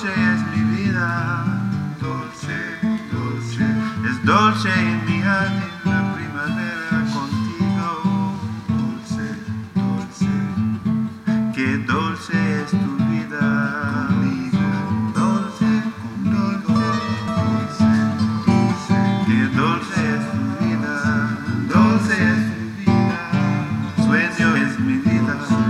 dulce es mi vida, dulce, dulce, es dulce en mi jardín la primavera contigo, dulce, dulce, qué dulce es tu vida, conmigo, dulce, conmigo, dulce, dulce, qué dulce es tu vida, dulce es mi vida, sueño es mi vida.